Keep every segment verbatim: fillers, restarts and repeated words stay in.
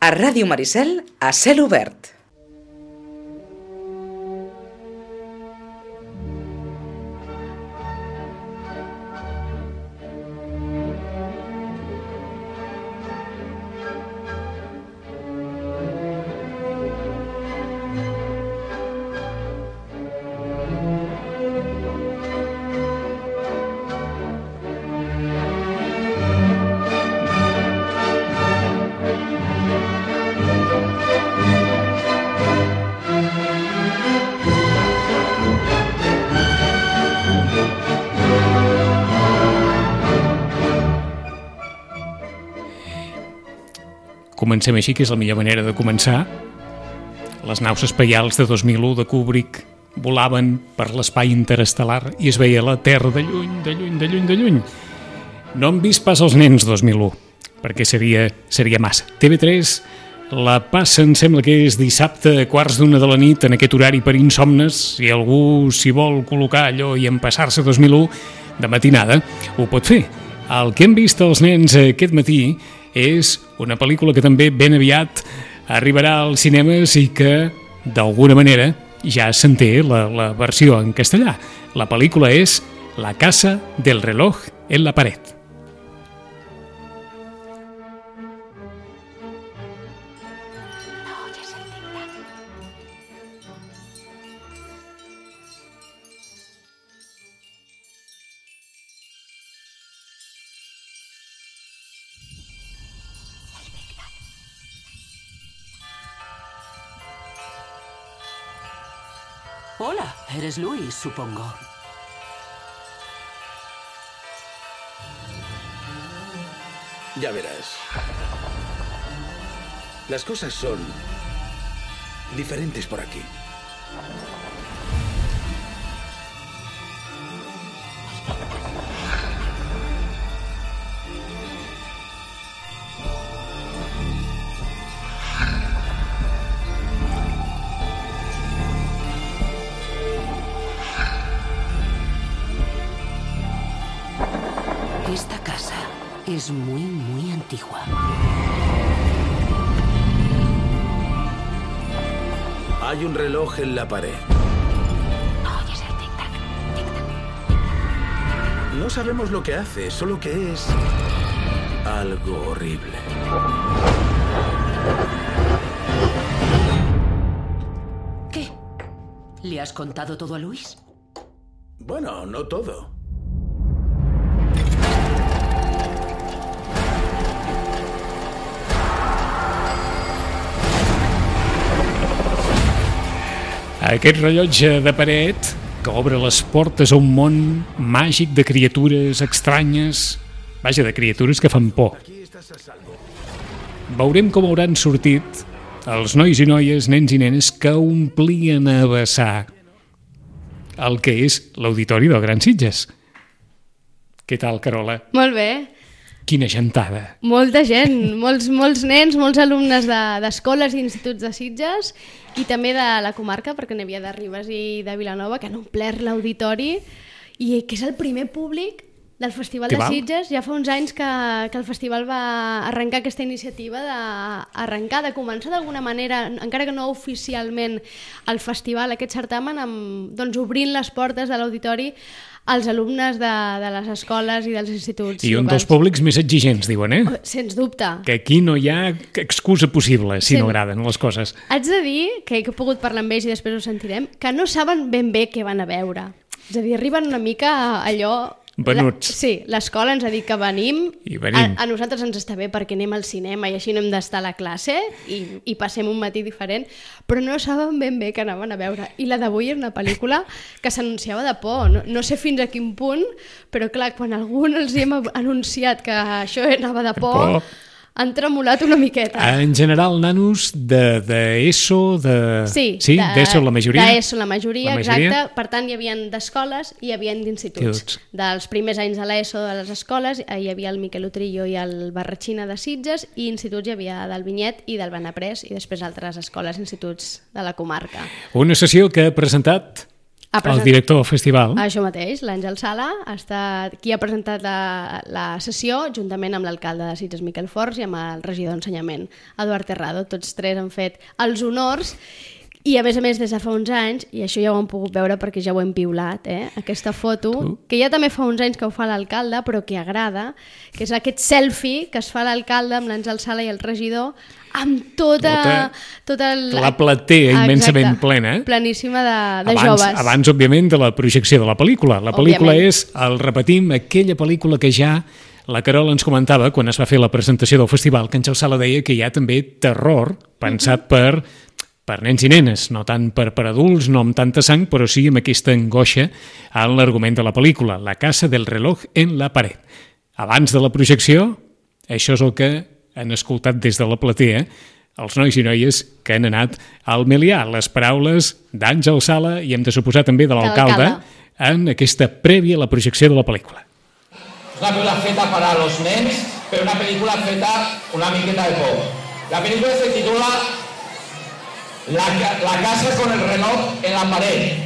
A Ràdio Maricel, a cel obert. Comencem així, que és la millor manera de començar. Les naus espacials de dos mil u de Kubrick volaven per l'espai interestel·lar i es veia la Terra de lluny, de lluny, de lluny, de lluny. No han vist pas els nens dos mil u, perquè seria, seria massa. T V tres la passa, em sembla que és dissabte a quarts d'una de la nit, en aquest horari per insomnes. Si algú s'hi vol col·locar allò i empassar-se dos mil u de matinada, ho pot fer. El que hem vist els nens aquest matí és una pel·lícula que també ben aviat arribarà als cinemes i que, d'alguna manera, ja s'entén la, la versió en castellà. La pel·lícula és La casa del reloj en la pared. Hola, eres Luis, supongo. Ya verás. Las cosas son diferentes por aquí. Esta casa es muy, muy antigua. Hay un reloj en la pared. Oyes el tic-tac, tic-tac. No sabemos lo que hace, solo que es algo horrible. ¿Qué? ¿Le has contado todo a Luis? Bueno, no todo. Aquest rellotge de paret que obre les portes a un món màgic de criatures estranyes, vaja, de criatures que fan por. Veurem com hauran sortit els nois i noies, nens i nenes que omplien a vessar el que és l'auditori del Gran Sitges. Què tal, Carola? Molt bé. Quina gentada. Molta gent, molts, molts nens, molts alumnes d'escoles de, i instituts de Sitges i també de la comarca, perquè n'hi havia de Ribes i de Vilanova, que han omplert l'auditori i que és el primer públic del Festival que de val? Sitges. Ja fa uns anys que, que el festival va arrencar aquesta iniciativa d'arrencar, de començar d'alguna manera, encara que no oficialment, el festival, aquest certamen, amb, doncs, obrint les portes de l'auditori als alumnes de, de les escoles i dels instituts I un locals. dels públics més exigents, diuen, eh? Sens dubte. Que aquí no hi ha excusa possible, si Sí. no agraden les coses. Haig de dir, que he pogut parlar amb ells i després ho sentirem, que no saben ben bé què van a veure. És a dir, arriben una mica allò... Venuts. La, sí, l'escola ens ha dit que venim, I venim. A, a nosaltres ens està bé perquè anem al cinema i així no hem d'estar a la classe i, i passem un matí diferent, però no saben ben bé què anaven a veure. I la d'avui és una pel·lícula que s'anunciava de por. No, no sé fins a quin punt, però clar, quan algú els hi hem anunciat que això anava de por, por. han tremolat una miqueta. En general, nanos de, de ESO, de... Sí, sí de, d'ESO la majoria? D'ESO la majoria, la majoria, exacte. Per tant, hi havia d'escoles i hi havia d'instituts. Instituts. Dels primers anys de l'ESO de les escoles hi havia el Miquel Utrillo i el Barratxina de Sitges, i instituts hi havia del Vinyet i del Benaprés, i després altres escoles i instituts de la comarca. Una sessió que ha presentat El director del festival. Això mateix, l'Àngel Sala ha estat qui ha presentat la, la sessió juntament amb l'alcalde de Sitges, Miquel Forns, i amb el regidor d'Ensenyament, Eduard Terrado. Tots tres han fet els honors i, a més a més, des de fa uns anys, i això ja ho hem pogut veure perquè ja ho hem piulat, eh? Aquesta foto, tu? Que ja també fa uns anys que ho fa l'alcalde, però que agrada, que és aquest selfie que es fa l'alcalde amb l'Àngel Sala i el regidor, amb tota... tota, tota el... La platea immensament Exacte. plena. Eh? Pleníssima de, de abans, joves. Abans, òbviament, de la projecció de la pel·lícula. La pel·lícula òbviament. és, el repetim, aquella pel·lícula que ja la Carol ens comentava quan es va fer la presentació del festival, que Àngel Sala deia que hi ha també terror pensat uh-huh. per, per nens i nenes, no tant per, per adults, no amb tanta sang, però sí amb aquesta angoixa en l'argument de la pel·lícula, La casa del reloj en la paret. Abans de la projecció, això és el que han escoltat des de la platea els nois i noies que han anat al Melià, les paraules d'Àngel Sala i hem de suposar també de l'alcalde en aquesta prèvia a la projecció de la pel·lícula. És una pel·lícula feta per a los nens, però una pel·lícula feta una miqueta de por. La pel·lícula se titula La, la casa con el reloj en la pared.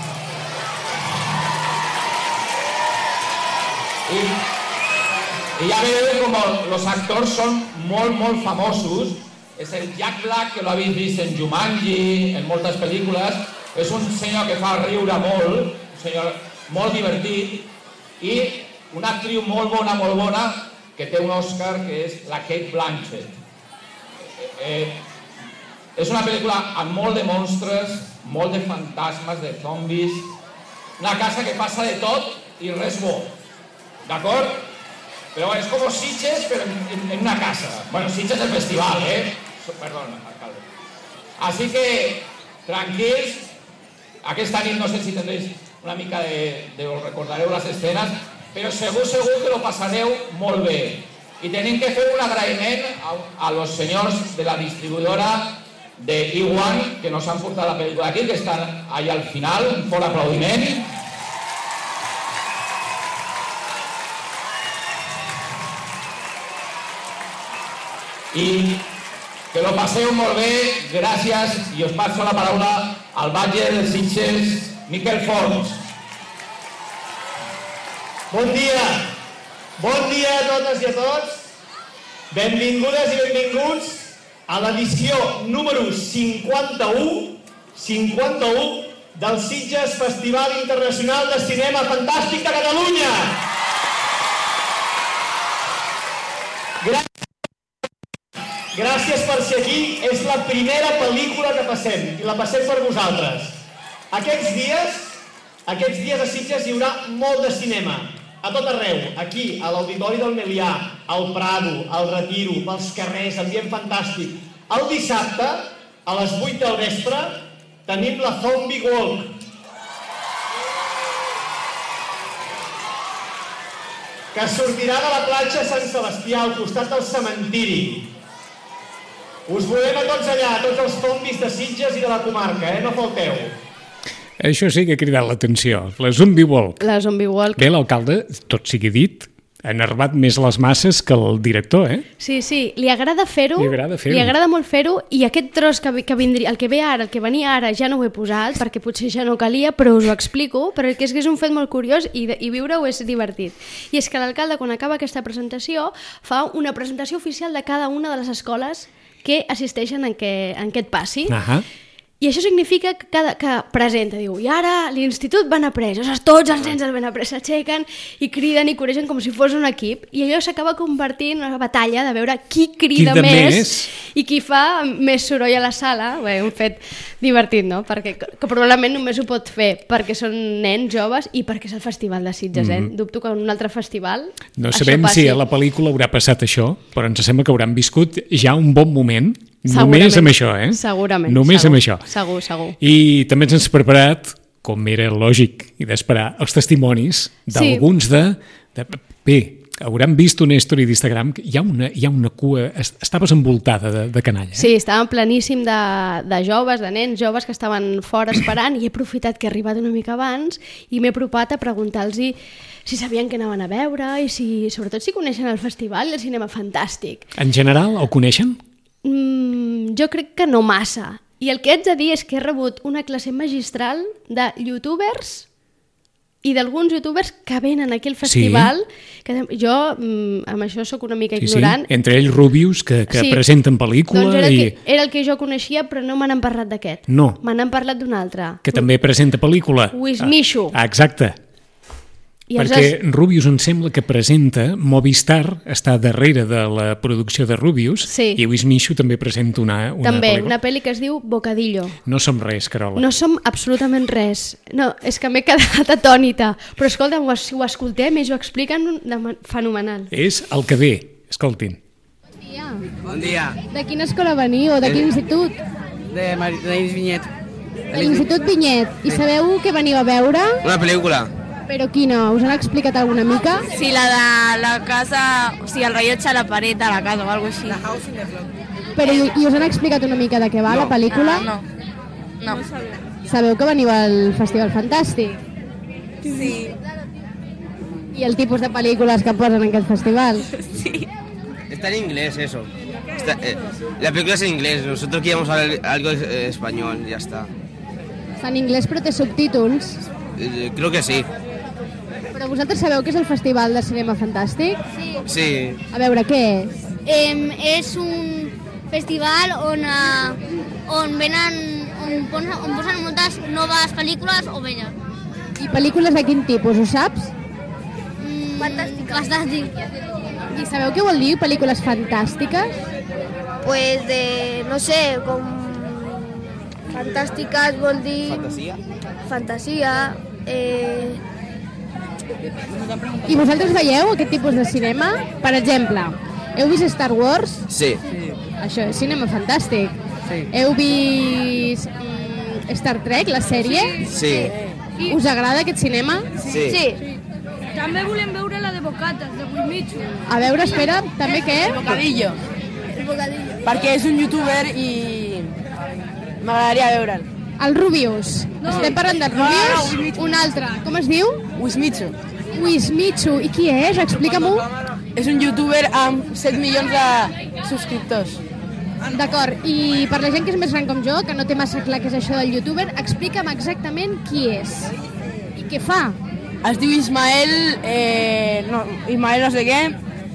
I Y ya veo como los actores son molt, molt famosos. És el Jack Black, que lo habéis vist en Jumanji, en moltes pel·lícules. És un senyor que fa riure molt, un senyor molt divertit, i una actriu molt bona, molt bona, que té un Oscar, que és la Cate Blanchett. Eh, és una pel·lícula amb molt de monstres, molt de fantasmes, de zombis, una casa que passa de tot i res bo. D'acord? Però és com Sitges, però en, en una casa. Bueno, Sitges és el festival, eh? Perdón, alcalde. Así que, tranquils, aquesta nit no sé si tendréis una mica de... de us recordareu les escenes, però segur, segur que lo passareu molt bé. I tenim que fer un agraïment a, a los senyors de la distribuïdora de E uno, que nos han portat la pel·lícula aquí, que estan allà al final, un fort aplaudiment. I que lo passeu molt bé, gràcies, i us passo la paraula al batlle de Sitges, Miquel Forns. Bon dia, bon dia a totes i a tots. Benvingudes i benvinguts a l'edició número cinquanta-u, cinquanta-u del Sitges Festival Internacional de Cinema Fantàstic de Catalunya. Gràcies. Gràcies per ser aquí. És la primera pel·lícula que passem, i la passem per vosaltres. Aquests dies, aquests dies a Sitges hi haurà molt de cinema, a tot arreu, aquí, a l'Auditori del Melià, al Prado, al Retiro, pels carrers, ambient fantàstic. El dissabte, a les vuit del vespre, tenim la Zombie Walk, que sortirà de la platja Sant Sebastià, al costat del cementiri. Us volem a tots allà, a tots els zombis de Sitges i de la comarca, eh? No falteu. Això sí que ha cridat l'atenció, la Zombie Walk. La Zombie Walk. Bé, l'alcalde, tot sigui dit, ha enervat més les masses que el director, eh? Sí, sí, li agrada fer-ho, li agrada fer-ho, li agrada molt fer-ho, i aquest tros que, que vindria, el que ve ara, el que venia ara, ja no ho he posat, perquè potser ja no calia, però us ho explico, perquè és que és un fet molt curiós i, i viure-ho és divertit. I és que l'alcalde, quan acaba aquesta presentació, fa una presentació oficial de cada una de les escoles que assisteixen en, que, en aquest passi. Uh-huh. I això significa que, cada, que presenta, diu, i ara l'institut ben après, o sigui, tots els nens del ben après s'aixequen i criden i coregen com si fos un equip, i allò s'acaba convertint en una batalla de veure qui crida qui més, més i qui fa més soroll a la sala. Bé, un fet divertit, no? Perquè que probablement només ho pot fer perquè són nens joves i perquè és el Festival de Sitges, eh? Mm. Dubto que en un altre festival no sabem si a la pel·lícula haurà passat això, però ens sembla que hauran viscut ja un bon moment. Només amb això, eh? Segurament. Només segur, amb això. Segur, segur. I també ens hem preparat, com era lògic i d'esperar, els testimonis d'alguns sí. de, de... Bé, hauran vist una història d'Instagram, hi ha una, hi ha una cua... Estaves envoltada de, de canalla. Eh? Sí, estàvem planíssim de, de joves, de nens joves que estaven fora esperant, i he aprofitat que he arribat una mica abans i m'he apropat a preguntar-los si sabien què anaven a veure i si, sobretot si coneixen el festival i el cinema fantàstic. En general, el coneixen? Mm, jo crec que no massa. I el que haig de dir és que he rebut una classe magistral de youtubers i d'alguns youtubers que venen aquí al festival, sí. que jo mm, amb això sóc una mica sí, ignorant. Sí. Entre ells Rubius, que, que sí. presenten pel·lícula. Doncs era, i... el que, era el que jo coneixia, però no me n'han parlat d'aquest. No. Me n'han parlat d'un altre. Que també presenta pel·lícula. Wismichu. Ah, exacte. I perquè es... Rubius em sembla que presenta, Movistar està darrere de la producció de Rubius, sí. i Wismichu també presenta una, una també, pel·lícula. una pel·li que es diu Bocadillo. No som res, Carola. No som absolutament res. No, és que m'he quedat atònita. Però escolta, ho, ho escoltem i ho expliquen fenomenal. És el que ve, escoltin. Bon dia. Bon dia. De quina escola veniu? De quin institut? De l'Institut Vinyet. De l'Institut Vinyet. I sabeu què veniu a veure? Una pel·lícula. Però quina? Us han explicat alguna mica? Sí, la de la casa, o sigui, el rellotge a la paret de la casa o alguna cosa així. La House in the Clock. Però i, i us han explicat una mica de què va No. la pel·lícula? Ah, no. No. Sabeu que veniu al Festival Fantàstic? Sí. I el tipus de pel·lícules que posen en aquest festival? Sí. Está en inglés eso. Está, eh, la película es en inglés. Nosotros queríamos hablar algo eh, español, ya está. Està en anglès però té subtítols. Eh, creo que sí. Però vosaltres sabeu què és el Festival de Cinema Fantàstic? Sí. A veure, què és? Eh, és un festival on, uh, on venen on posen, on posen moltes noves pel·lícules o velles. I pel·lícules de quin tipus, ho saps? Mm, Fantàstic. Fantàstic. I sabeu què vol dir pel·lícules fantàstiques? Pues de, no sé, com fantàstiques vol dir... Fantasia. Fantasia. Eh... I vosaltres veieu aquest tipus de cinema? Per exemple, heu vist Star Wars? Sí. Això és cinema fantàstic. Sí. Heu vist mm, Star Trek, la sèrie? Sí. Us agrada aquest cinema? Sí. Sí. També volem veure la de Bocatas, de Wismichu. A veure, espera, també què? Bocadillo. El bocadillo. Perquè és un youtuber i m'agradaria veure'l. El Rubius. No. Estem parlant del Rubius? No, no, un altre. Com es diu? Wismichu. Wismichu. I qui és? Explica-m'ho. És un youtuber amb set milions de subscriptors. D'acord. I per la gent que és més gran com jo, que no té massa clar què és això del youtuber, explica'm exactament qui és. I què fa? Es diu Ismael, eh, no, Ismael no sé què,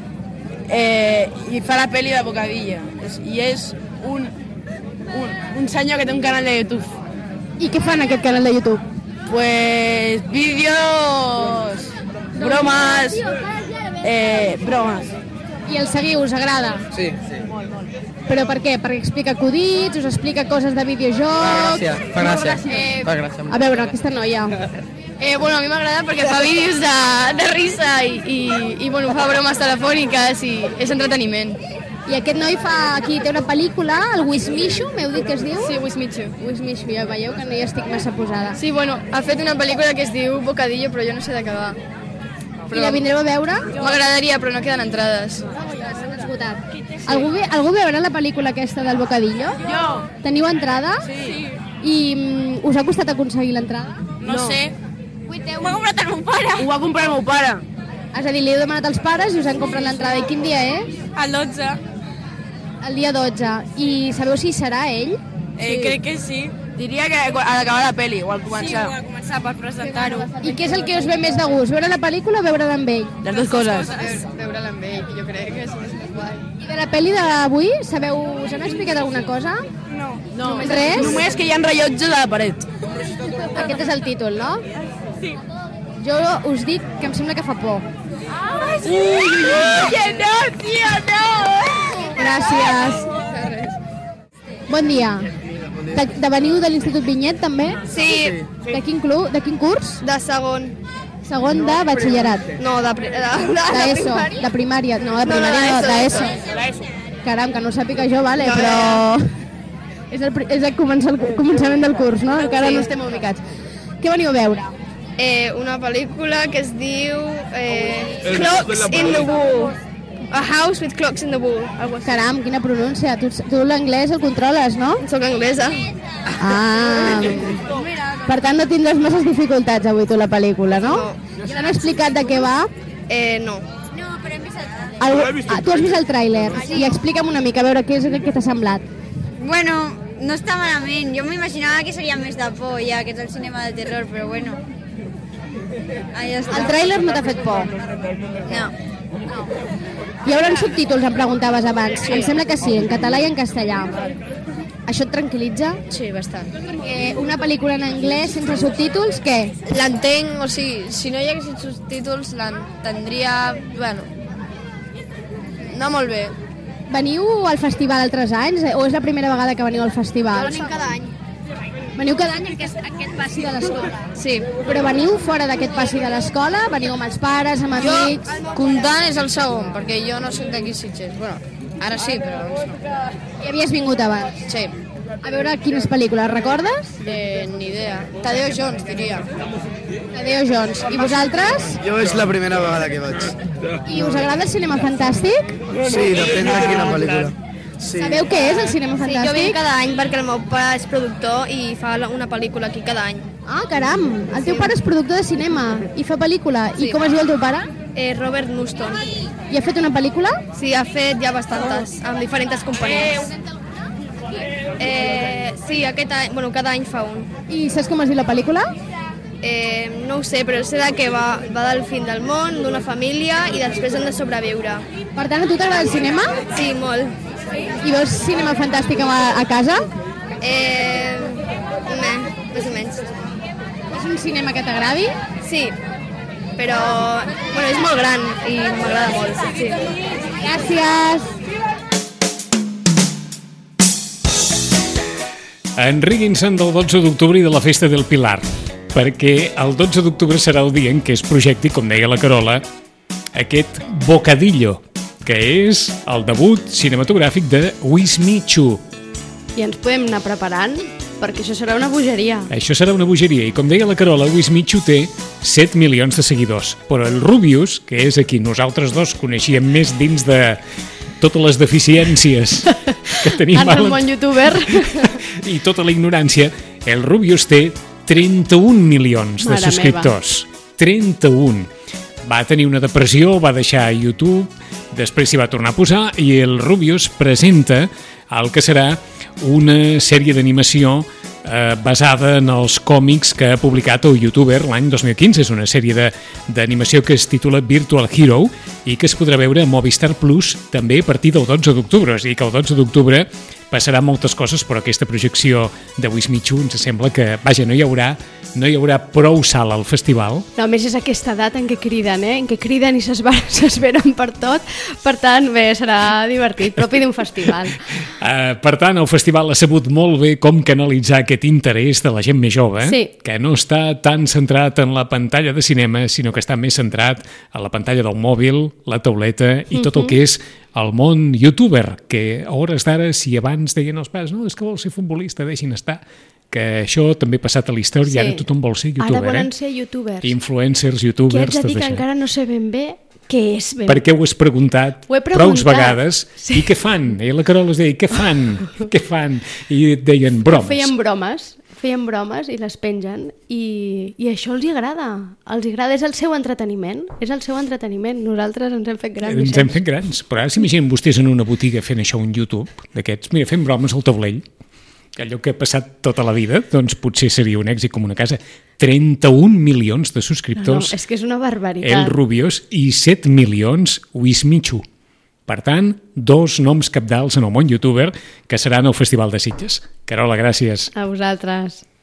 eh, i fa la pel·li de Bocadillo. I és un, un, un senyor que té un canal de YouTube. I què fa en aquest canal de YouTube? Pues vídeos, bromes, eh, bromes. I el seguiu, us agrada? Sí. sí. Però per què? Perquè explica acudits, us explica coses de videojocs... Fa gràcia, fa gràcia. Eh, Fa gràcia. A veure, aquesta noia. Eh, bueno, a mi m'agrada perquè fa vídeos de, de risa i, i, i bueno, fa bromes telefòniques i és entreteniment. I aquest noi fa aquí, té una pel·lícula, el Wismichu, m'heu dit que es diu? Sí, Wismichu. Wismichu, ja veieu que no hi estic massa posada. Sí, bueno, ha fet una pel·lícula que es diu Bocadillo, però jo no sé de què va. I la vindreu a veure? M'agradaria, però no queden entrades. S'han esgotat. Algú, ve, algú veurà la pel·lícula aquesta del Bocadillo? Jo. Teniu entrada? Sí. I mm, us ha costat aconseguir l'entrada? No, no sé. Ho ha comprat el meu pare. Ho va comprar el meu pare. És a dir, li heu demanat als pares i us han comprat l'entrada. I quin dia és? El dotze. El dia dotze. I sabeu si serà ell? Eh, crec que sí. Diria que a l'acabar la pel·li o al començar. Sí, o al començar per presentar-ho. I què és el que us ve més de gust? Veure la pel·lícula o veure-la amb ell? Les dues coses. Veure-la amb ell, jo crec que és més guai. I de la pel·li d'avui, sabeu, us han explicat alguna cosa? No. Només res? Només que hi ha rellotges a la paret. Aquest és el títol, no? Sí. Jo us dic que em sembla que fa por. Ui, ui, ui. Que no, tio, no! Gràcies. Bon dia. De, de veniu de l'Institut Vinyet, també? Sí. De quin club? De quin curs? De segon. Segon de batxillerat. No, de, de, de, de, D'ESO, de primària. No, de primària no, d'ESO. Caram, que no ho sàpiga jo, vale, però... És el, és el, comença, el començament del curs, no? Encara no estem ubicats. Què veniu a veure? Eh, una pel·lícula que es diu eh, Clocks in the Wall. A House with Clocks in the Wall. Caram, quina pronúncia. Tu, tu l'anglès el controles, no? Soc anglesa. Ah, per tant no tindràs masses dificultats avui tu la pel·lícula, no? No. T'han explicat de què va? Eh, no. No, però hem vist el Algú... Ah, tu has vist el tràiler i explica'm una mica, a veure què és el que t'ha semblat. Bueno, no està malament. Jo m'imaginava que seria més de por, ja que és el cinema de terror, però bueno. Ah, ja està. El tràiler no t'ha fet por? No. Hi haurà subtítols, em preguntaves abans. Em sembla que sí, en català i en castellà. Això et tranquil·litza? Sí, bastant. Perquè una pel·lícula en anglès sense subtítols, què? L'entenc, o sigui, si no hi haguessin subtítols, l'entendria, bueno, no molt bé. Veniu al festival altres anys o és la primera vegada que veniu al festival? Venim cada any. Veniu cada any a aquest, aquest passi de l'escola? Sí. Però veniu fora d'aquest passi de l'escola? Veniu amb els pares, amb amics? Jo, comptant és el segon, perquè jo no soc d'aquí Sitges. Bueno, ara sí, però no. I havies vingut abans? Sí. A veure quines pel·lícules, recordes? Eh, ni idea. Tadeo Jones, diria. Tadeo Jones. I vosaltres? Jo és la primera vegada que vaig. I us agrada el cinema fantàstic? Sí, depèn de quina pel·lícula. Sí. Sabeu què és el cinema fantàstic? Sí, jo vinc cada any perquè el meu pare és productor i fa una pel·lícula aquí cada any. Ah, caram! El teu pare és productor de cinema i fa pel·lícula. I com es diu el teu pare? Eh, Robert Muston. I ha fet una pel·lícula? Sí, ha fet ja bastantes, amb diferents companyies. Eh, sí, aquest any, bueno, cada any fa un. I saps com es diu la pel·lícula? Eh, no ho sé, però sé que va, va del fin del món, d'una família i després han de sobreviure. Per tant, a tu t'agrada el cinema? Sí, molt. I veus cinema fantàstic a, a casa? Eh, ne, més o menys. És un cinema que t'agradi? Sí, però bueno, és molt gran i m'agrada molt. Sí. Gràcies! En riguin-se'n del dotze d'octubre i de la Festa del Pilar, perquè el dotze d'octubre serà el dia en què es projecti, com deia la Carola, aquest Bocadillo, que és el debut cinematogràfic de Wismichu. I ens podem anar preparant, perquè això serà una bogeria. Això serà una bogeria, i com deia la Carola, Wismichu té set milions de seguidors, però el Rubius, que és a qui nosaltres dos coneixíem més dins de totes les deficiències que tenim en el món youtuber i tota la ignorància, el Rubius té trenta-un milions de Mare subscriptors. Meva. trenta-un. Va tenir una depressió, va deixar YouTube, després s'hi va tornar a posar i el Rubius presenta el que serà una sèrie d'animació eh, basada en els còmics que ha publicat el youtuber l'any dos mil quinze. És una sèrie d'animació que es titula Virtual Hero i que es podrà veure a Movistar Plus també a partir del dotze d'octubre. És a dir, que el dotze d'octubre passarà moltes coses, però aquesta projecció de Wismichu ens sembla que, vaja, no hi haurà no hi haurà prou sala al festival. No, a més és aquesta edat en què criden, eh? En què criden i s'esveren per tot. Per tant, bé, serà divertit, propi d'un festival. Uh, per tant, el festival ha sabut molt bé com canalitzar aquest interès de la gent més jove, sí. Que no està tan centrat en la pantalla de cinema, sinó que està més centrat a la pantalla del mòbil, la tauleta i tot el que és el món youtuber, que a hores d'ara, si abans deien els pares, no, és que vol ser futbolista, deixin estar, que això també ha passat a la història, sí. Ara tothom vol ser youtuber. Ara volen eh? ser youtubers. Influencers, youtubers, que haig de dir tot que això. Encara no sé ben bé què és. Ben Perquè ho has preguntat, ho he preguntat. prous vegades, sí. I què fan? I la Carola es deia, què fan? Què fan? I et deien bromes. Feien bromes, feien bromes i les pengen i, i això els hi agrada. Els hi agrada, és el seu entreteniment. És el seu entreteniment. Nosaltres ens hem fet grans. Ens hem fet grans, però ara s'imaginen vostès en una botiga fent això un YouTube d'aquests, mira, fent bromes al taulell, allò que ha passat tota la vida, doncs potser seria un èxit com una casa. trenta-un milions de subscriptors. No, no, és que és una barbaritat. El Rubius i set milions Wismichu. Per tant, dos noms cabdals en el món youtuber que seran al Festival de Sitges. Carola, gràcies. A vosaltres.